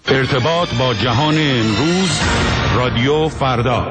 ارتباط با جهان امروز، رادیو فردا.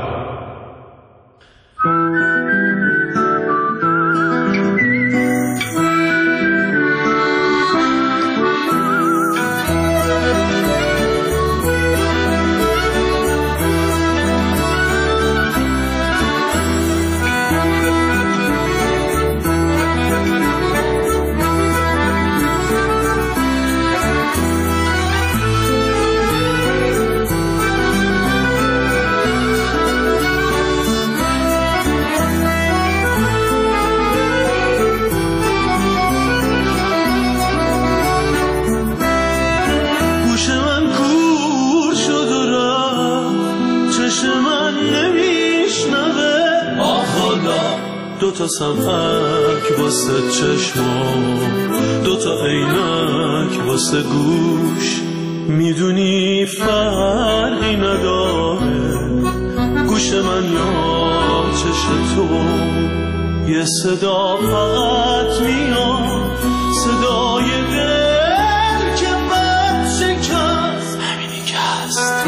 دوتا سمک واسه چشما، دوتا عینک واسه گوش، میدونی فرقی نداره گوش من یا چش تو. یه صدا فقط میاد، صدای دل که بد شکست، همینی که هست.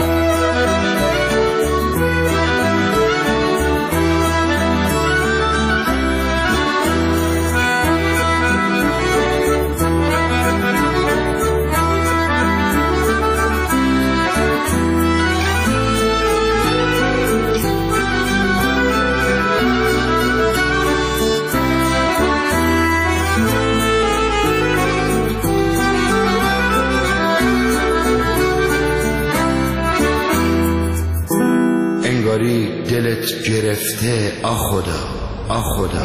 انگاری دلت گرفته آخدا آخدا.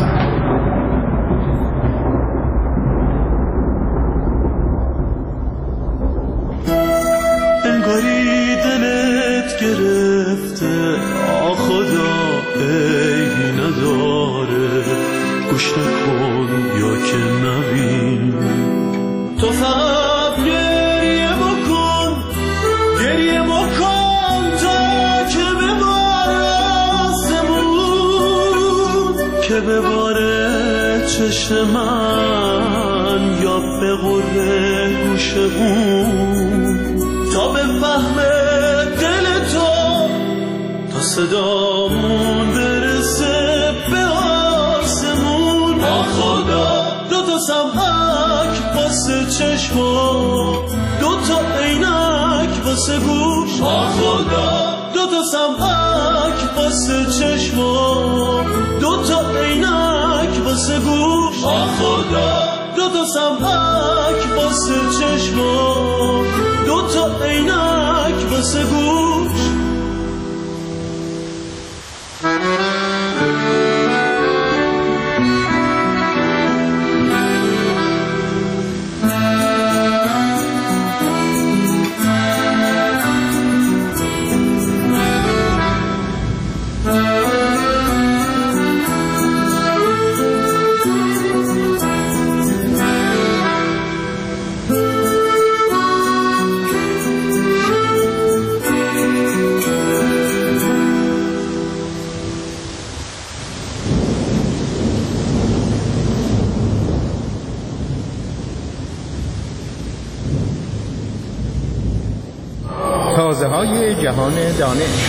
انگاری دلت گرفته آخدا، عیبی نداره گوش نکن یا که نبین. تو فقط گریه بکن، گریه بکن که بباره چشم من یا به غره گوش اون، تا بفهمه دل تو، تا صدامون برسه به آسمون. آخدا دوتا سمک واسه چشما، دوتا عینک واسه گوش. آخدا دوتا سمک واسه چشما، دوتا عینک واسه گوش. آخدا دوتا سمک واسه چشما، دوتا عینک واسه گوش. تازه‌های جهان دانش.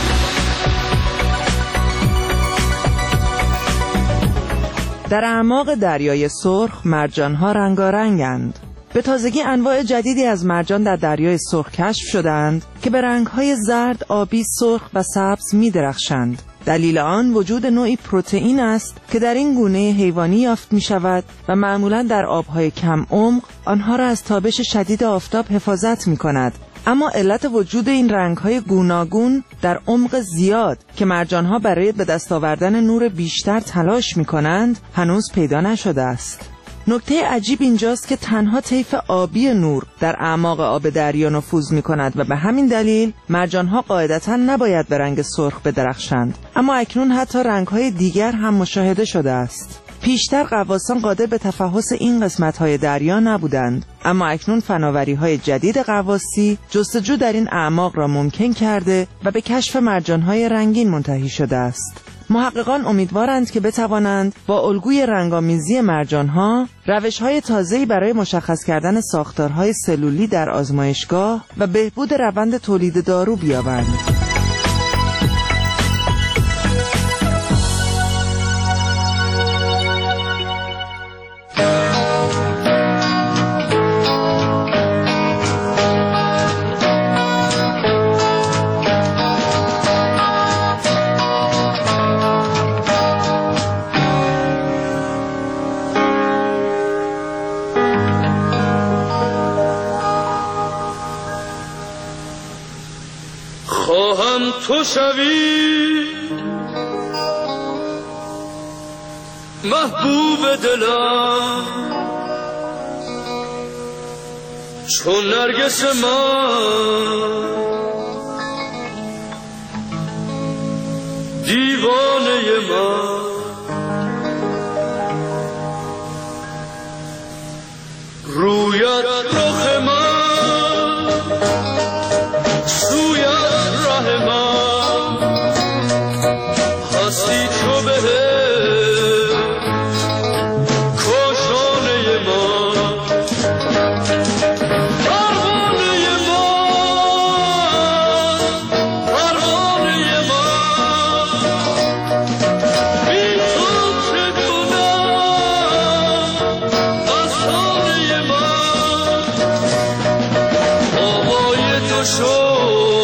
در اعماق دریای سرخ مرجان‌ها رنگارنگند. به تازگی انواع جدیدی از مرجان در دریای سرخ کشف شدند که به رنگ‌های زرد، آبی، سرخ و سبز می‌درخشند. دلیل آن وجود نوعی پروتئین است که در این گونه حیوانی یافت می‌شود و معمولاً در آب‌های کم عمق آنها را از تابش شدید آفتاب حفاظت می‌کند. اما علت وجود این رنگ‌های گوناگون در عمق زیاد که مرجان‌ها برای به دست آوردن نور بیشتر تلاش می‌کنند هنوز پیدا نشده است. نکته عجیب اینجاست که تنها طیف آبی نور در اعماق آب دریا نفوذ می‌کند و به همین دلیل مرجان‌ها قاعدتاً نباید به رنگ سرخ بدرخشند. اما اکنون حتی رنگ‌های دیگر هم مشاهده شده است. پیشتر غواصان قادر به تفحص این قسمت‌های دریا نبودند، اما اکنون فناوری‌های جدید غواصی جستجو در این اعماق را ممکن کرده و به کشف مرجان‌های رنگین منتهی شده است. محققان امیدوارند که بتوانند با الگوی رنگامیزی مرجان‌ها روش‌های تازه‌ای برای مشخص کردن ساختارهای سلولی در آزمایشگاه و بهبود روند تولید دارو بیابند. تو شوی محبوب دلم چون نرگس من دیوانه من رویت رخ من سویت راه من هستی تو به کاشانه من پروانه من بی تو چه کنم دستانه من آوای تو شد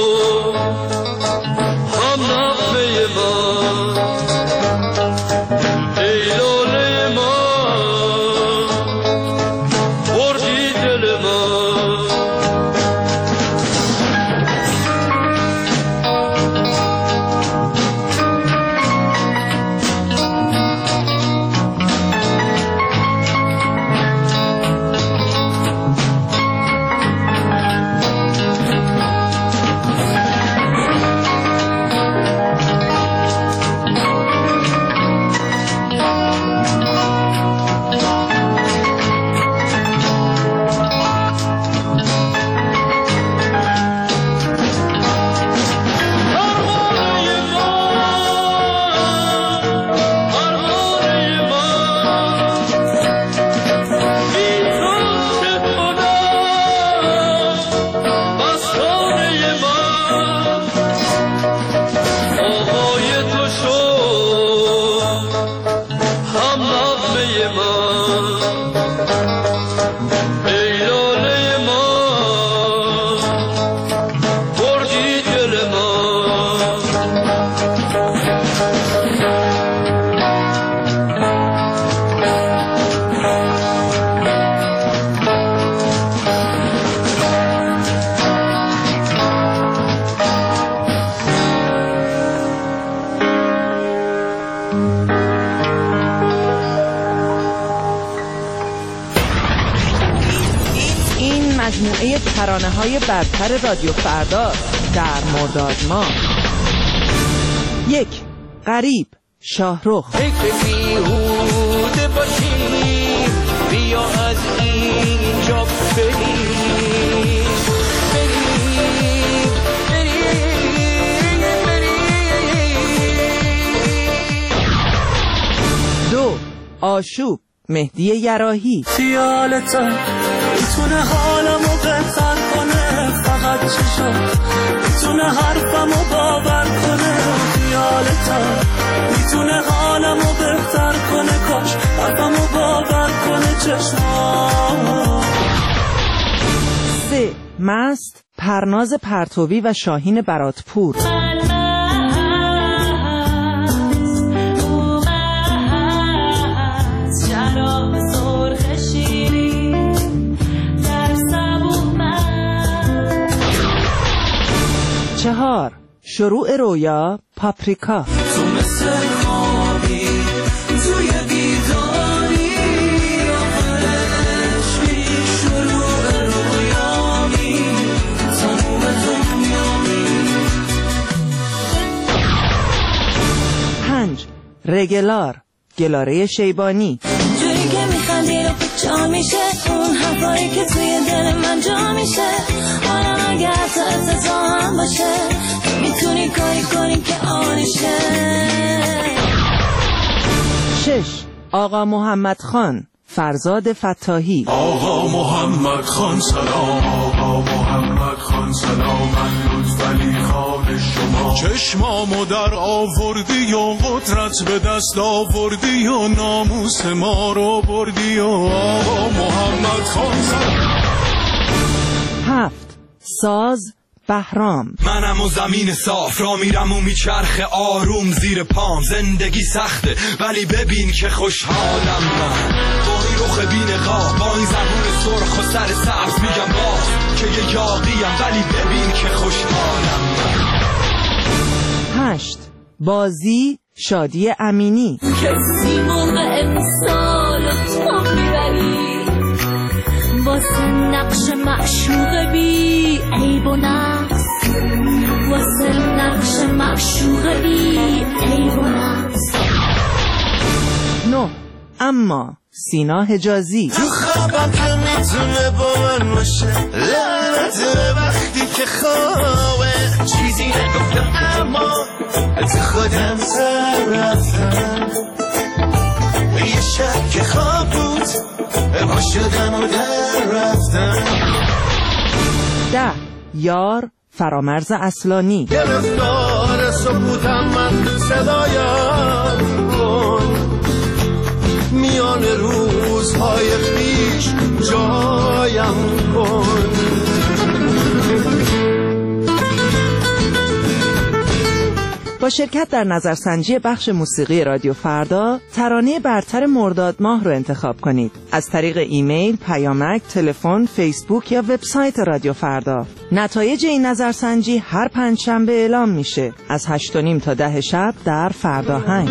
مجموعه ترانه‌های برتر رادیو فردا در مرداد ماه. 1. غریب شاهرخ. فکر بیهوده باشیم بیا از اینجا بریم 2. آشوب مهدی یراحی. خیالت میتونه حالمو بهتر کنه، فقط چشم میتونه حرفمو باور کنه. خیالت میتونه حالمو بهتر کنه، کاش حرفمو باور کنه چشم. 3. مست پرناز پرتوی و شاهین براتپور. 4. شروع رویا پاپریکا. تو مثل خوابی توی بیداری، آخرشی شروع رویامی تموم دنیامی. 5. رگلار گلاره شیبانی. جایی که میخندی رو جا میشه، اون حرفایی که توی دل من جا میشه. حالا اگه حتی افتضاح هم باشه، میتونی کاری کنی که آنشه. 6. آقا محمد خان فرزاد فتاحی. آقا محمد خان سلام، آقا محمد خان سلام، من لطفعلی خان شما. چشمامو در آوردی و قدرت به دست آوردی و ناموس ما رو بردی و آقا محمد خان سلام. 7. ساز بهرام. منم و زمین صاف را میرم و میچرخه آروم زیر پام. زندگی سخته ولی ببین که خوشحالم من، با این رخ بی‌نقاب، با این زبون سرخ و سر سبز میگم باز که یه یاقیم ولی ببین که خوشحالم من. 8. بازی شادی امینی. کسی موقع امسال تو میبری واسه نقش معشوق بی عیب و نقص، واسه نقش معشوق بی عیب و نقص. 9. اما سینا حجازی. تو خوابم که میتونه با من باشه، لعنت وقتی که خوابه چیزی نگفتم اما از خودم سر رفتم، یه شب که خواب بود با شدم و در رفتم. 10. یار فرامرز اصلانی. گرفتار سکوتم من صدایم کن، میان روزهای پیش جایم کن. با شرکت در نظرسنجی بخش موسیقی رادیو فردا ترانه برتر مرداد ماه رو انتخاب کنید از طریق ایمیل، پیامک، تلفن، فیسبوک یا وبسایت رادیو فردا. نتایج این نظرسنجی هر پنجشنبه اعلام میشه از 8:30 تا 10 شب در فرداهنگ.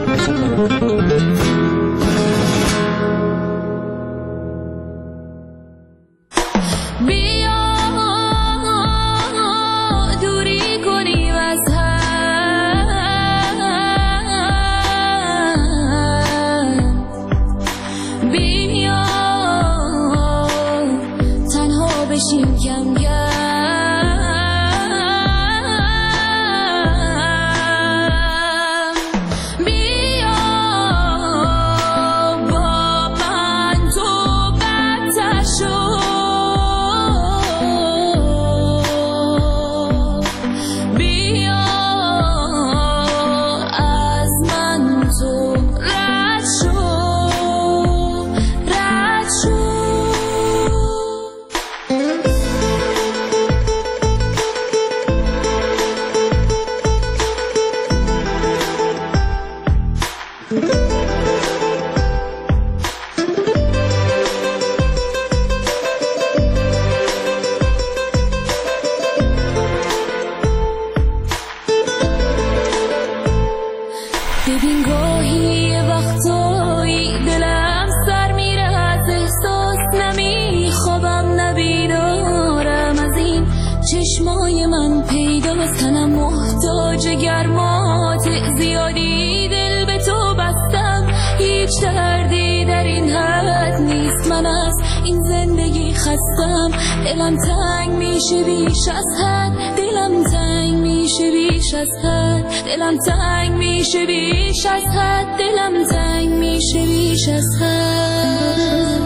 ببین گاهی وقتایی دلم سر میره از احساس، نمیخوابم نبیدارم از این چشمای من پیداست. تنم محتاج گرمات زیادی، دل به تو بستم هیچ دردی در این حد نیست. من از این زندگی خستم، دلم تنگ میشه بیش از حد، دلم تنگ میشه بیش از حد، دلم تنگ میشه بیش از حد، دلم تنگ میشه بیش از حد.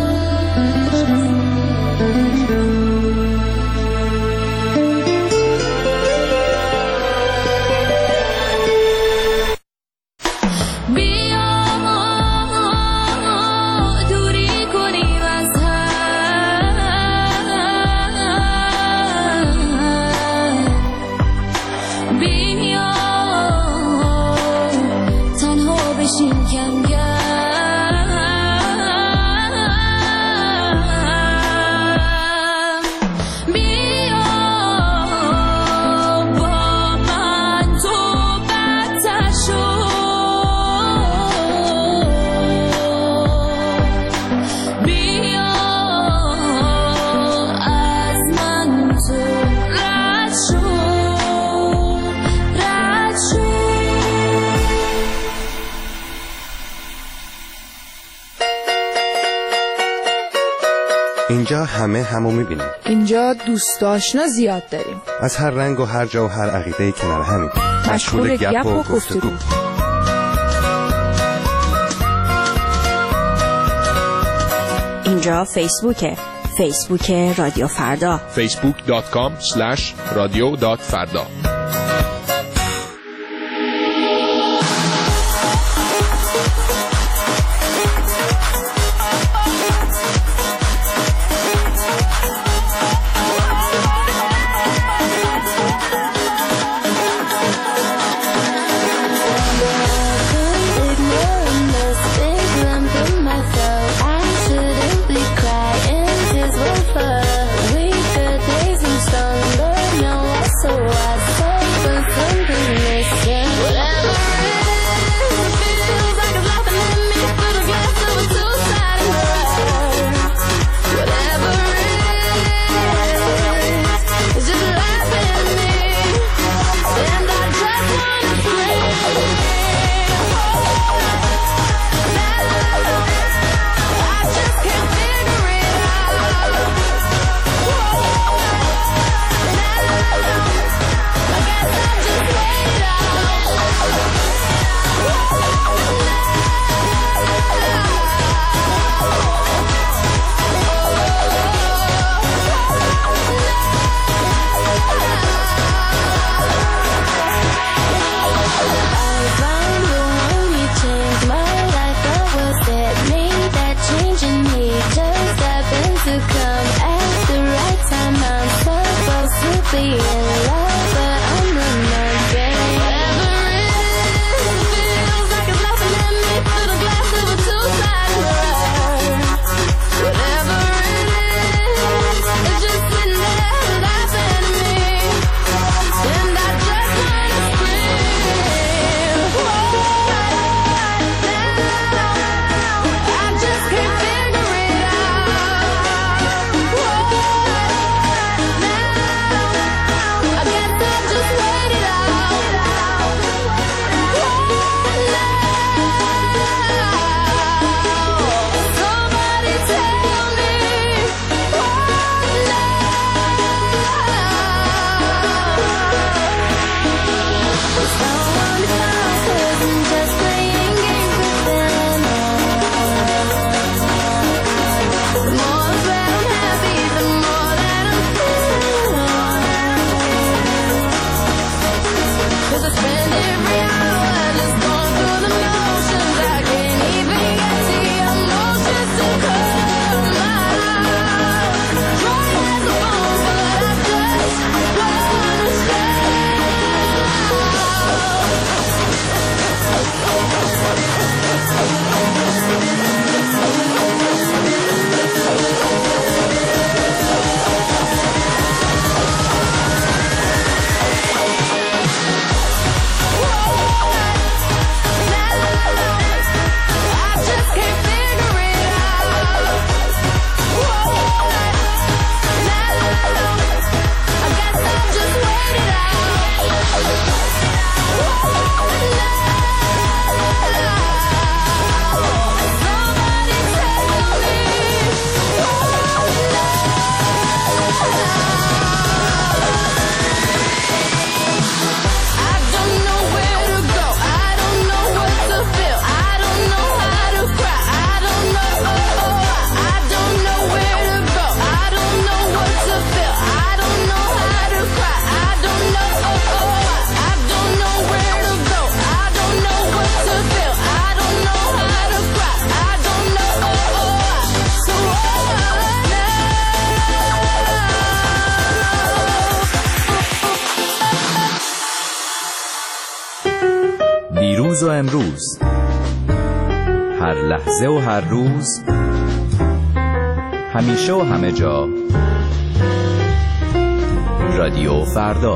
اینجا همه همو میبینیم. اینجا دوست آشنا زیاد داریم، از هر رنگ و هر جا و هر عقیده کنار همین. مشغول گپ و گفتگو. اینجا فیسبوک رادیو فردا. facebook.com/radio.farda. دیروز و امروز، هر لحظه و هر روز، همیشه و همه جا، رادیو فردا.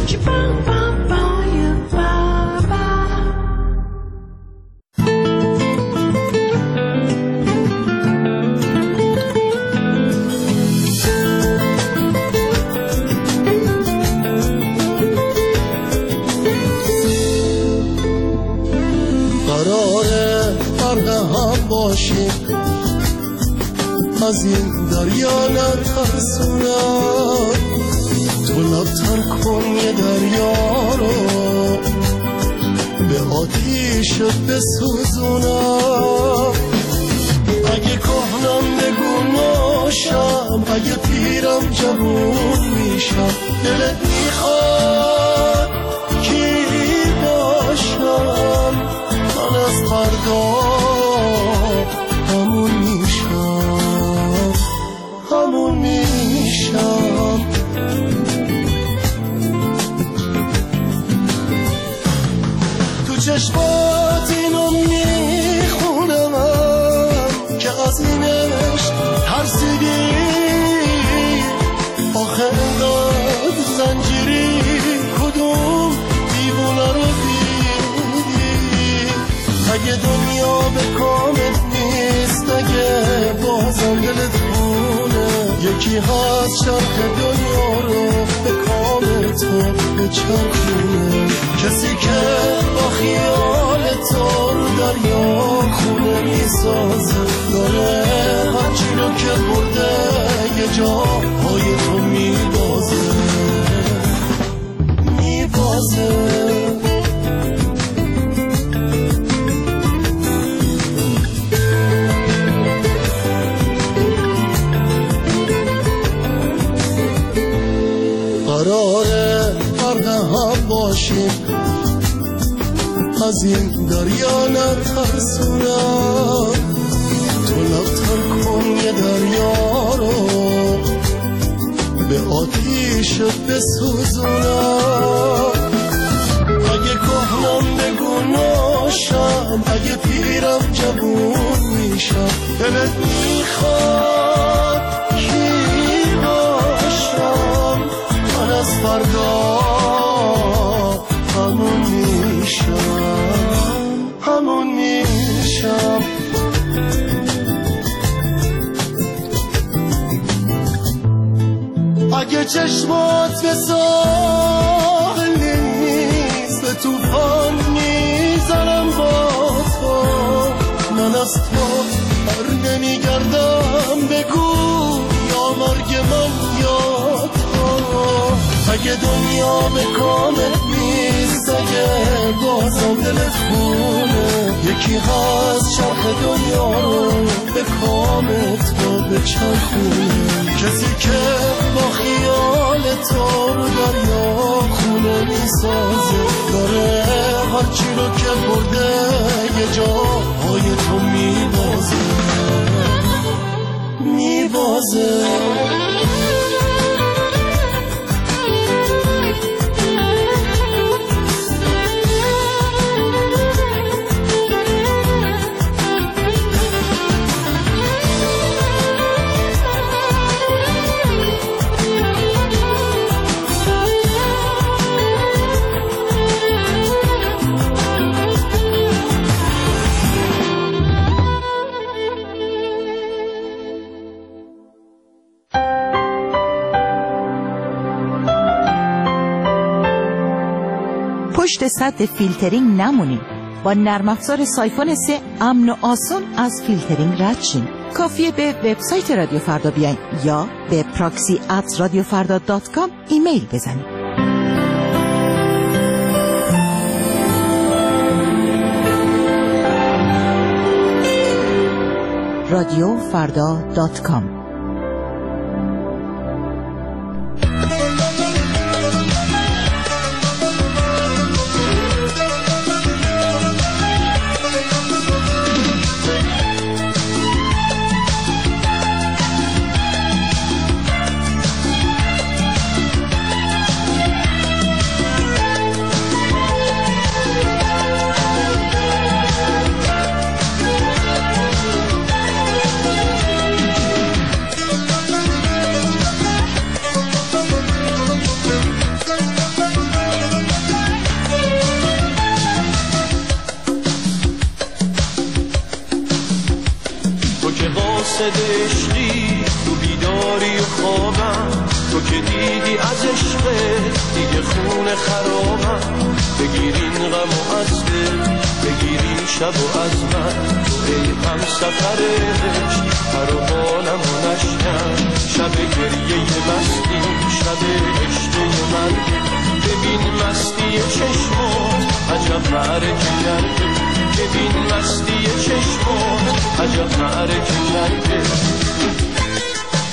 از این دریا نترسونم، تو لبتر کن یه دریا رو به آتیشت بسوزونم. اگه کهنم بگو باشم، اگه پیرم جوون میشم. دلت میخواد کی باشم، من از فردا همون میشم، همون میشم. تو چشمات اینو میخونم که از اینش ترسیدی، آخه انقدر زنجیری کدوم دیوونه رو دیدی. اگه دنیا به کامت نیست، اگه بازم دلت خونه، یکی هست شرق دنیا رو به کامت رو بچرخونه. کسی که با خیال تو دریا خونه میسازه، داره هرچی رو که برده یه جا پای تو میبازه، میبازه. قراره فرق هم باشیم، از این دریا نترسونم. تو لبتر کن یه دریا رو به آتیش بسوزونم. اگه کهنم بگو ناشم، اگه پیرم جوون میشم. دلت میخواد کی باشم، من از فردا همون میشم، همون میشم. اگه چشمات به ساحل نیست، به توفان میزنم با تو. من از تو بر نمیگردم، بگو یا مرگ من یا تو. اگه دنیا به کامت نیست، اگه بازم دلت خونه، یکی هست شرق دنیا رو به کامت رو بچرخونه. کسی که با خیال تو رو دریا خونه میسازه، داره هرچی رو که برده یه جا پای تو میبازه، میبازه. پشت سد فیلترینگ نمونید. با نرم افزار سایفون 3 امن و آسان از فیلترینگ رد شین. کافیه به وبسایت رادیو فردا بیاین یا به proxy@radiofarda.com ایمیل بزنید. radiofarda.com. عشقی تو بیداری و خوابم، تو که دیدی از عشقت دیگه خونه خرابم. بگیرین غم و از دل، بگیرین شب و از من، تو ای هم سفر عشق هر و حالم و نشکن. شب گریه مستی، شب عشقه من، ببین مستی چشمات عجب معرکه کرده. ببین مستی چشمات عجب معرکه کرده.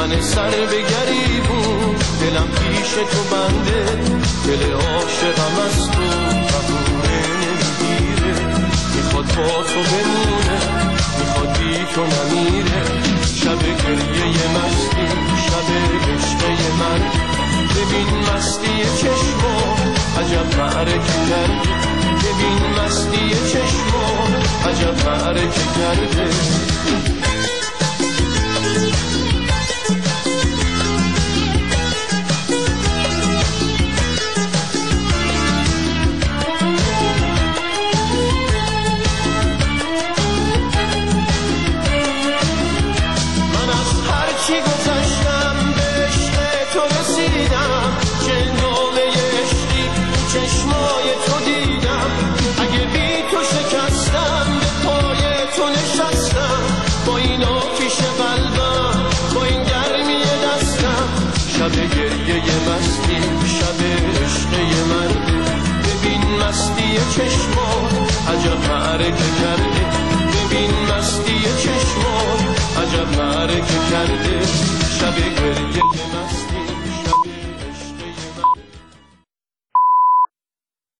من سر به گریبون دلم پیش تو بنده دل عاشقم از تو قبوله نمیگیره میخواد با تو بمونه میخواد بی تو نمیره شب گریه مستی شب عشقه من ببین مستی چشما عجب معرکه کردی ببین مستی چشما عجب معرکه کرده شب گریه مستی شب عشقه من ببین مستی چشما عجب معرکه کرد